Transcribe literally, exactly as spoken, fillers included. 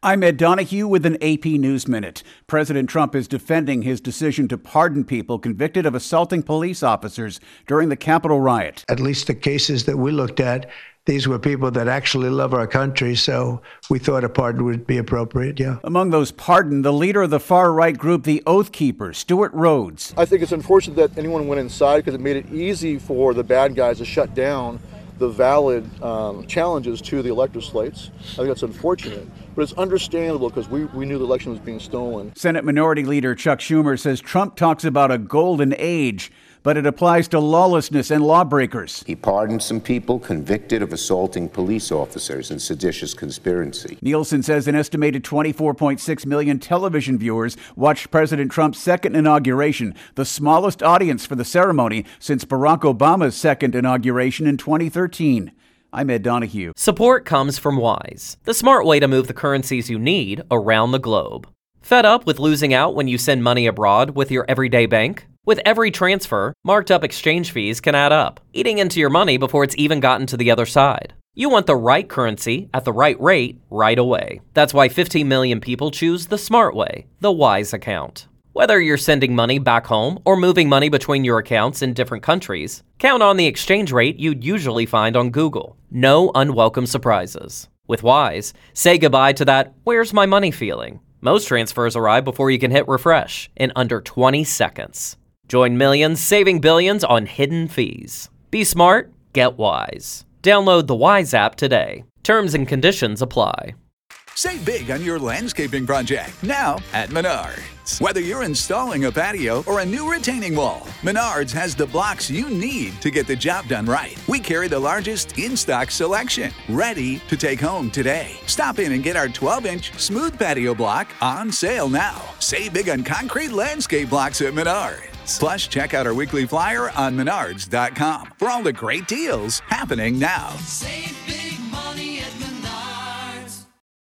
I'm Ed Donahue with an A P News Minute. President Trump is defending his decision to pardon people convicted of assaulting police officers during the Capitol riot. At least the cases that we looked at, these were people that actually love our country, so we thought a pardon would be appropriate, yeah. Among those pardoned, the leader of the far-right group, the Oath Keepers, Stewart Rhodes. I think it's unfortunate that anyone went inside because it made it easy for the bad guys to shut down the valid um, challenges to the elector slates. I think that's unfortunate, but it's understandable because we, we knew the election was being stolen. Senate Minority Leader Chuck Schumer says Trump talks about a golden age, but it applies to lawlessness and lawbreakers. He pardoned some people convicted of assaulting police officers in seditious conspiracy. Nielsen says an estimated twenty-four point six million television viewers watched President Trump's second inauguration, the smallest audience for the ceremony since Barack Obama's second inauguration in twenty thirteen. I'm Ed Donahue. Support comes from Wise, the smart way to move the currencies you need around the globe. Fed up with losing out when you send money abroad with your everyday bank? With every transfer, marked up exchange fees can add up, eating into your money before it's even gotten to the other side. You want the right currency at the right rate right away. That's why fifteen million people choose the smart way, the Wise account. Whether you're sending money back home or moving money between your accounts in different countries, count on the exchange rate you'd usually find on Google. No unwelcome surprises. With Wise, say goodbye to that "where's my money" feeling. Most transfers arrive before you can hit refresh in under twenty seconds. Join millions saving billions on hidden fees. Be smart, get Wise. Download the Wise app today. Terms and conditions apply. Save big on your landscaping project now at Menards. Whether you're installing a patio or a new retaining wall, Menards has the blocks you need to get the job done right. We carry the largest in-stock selection, ready to take home today. Stop in and get our twelve-inch smooth patio block on sale now. Save big on concrete landscape blocks at Menards. Plus, check out our weekly flyer on menards dot com for all the great deals happening now. Save big.